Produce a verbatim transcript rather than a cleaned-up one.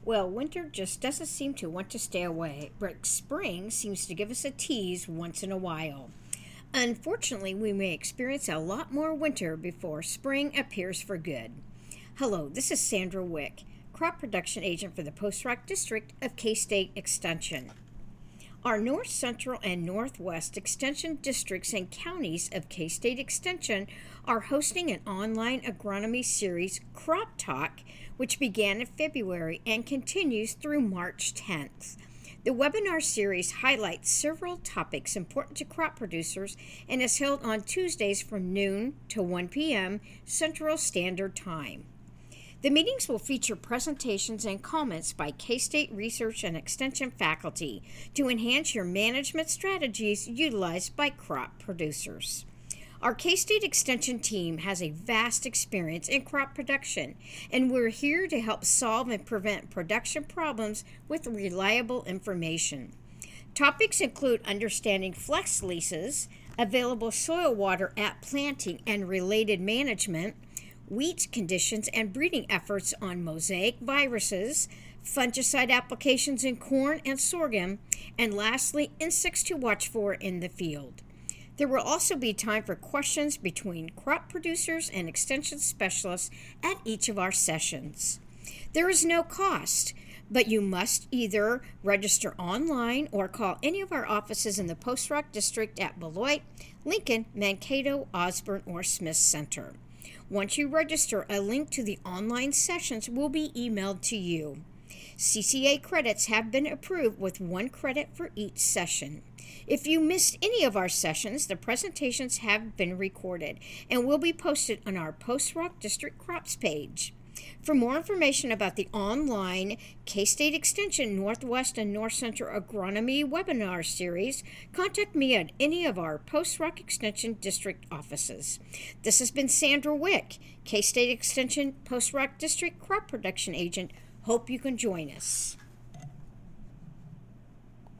Well, winter just doesn't seem to want to stay away, but spring seems to give us a tease once in a while. Unfortunately, we may experience a lot more winter before spring appears for good. Hello, this is Sandra Wick, crop production agent for the Post Rock District of K-State Extension. Our North Central and Northwest Extension districts and counties of K-State Extension are hosting an online agronomy series, Crop Talk, which began in February and continues through March tenth. The webinar series highlights several topics important to crop producers and is held on Tuesdays from noon to one p m Central Standard Time. The meetings will feature presentations and comments by K-State Research and Extension faculty to enhance your management strategies utilized by crop producers. Our K-State Extension team has a vast experience in crop production, and we're here to help solve and prevent production problems with reliable information. Topics include understanding flex leases, available soil water at planting and related management, wheat conditions and breeding efforts on mosaic viruses, fungicide applications in corn and sorghum, and lastly, insects to watch for in the field. There will also be time for questions between crop producers and extension specialists at each of our sessions. There is no cost, but you must either register online or call any of our offices in the Post Rock District at Beloit, Lincoln, Mankato, Osborne, or Smith Center. Once you register, a link to the online sessions will be emailed to you. C C A credits have been approved with one credit for each session. If you missed any of our sessions, the presentations have been recorded and will be posted on our Post Rock District Crops page. For more information about the online K-State Extension Northwest and North Central Agronomy webinar series, contact me at any of our Post Rock Extension District offices. This has been Sandra Wick, K-State Extension Post Rock District Crop Production Agent. Hope you can join us.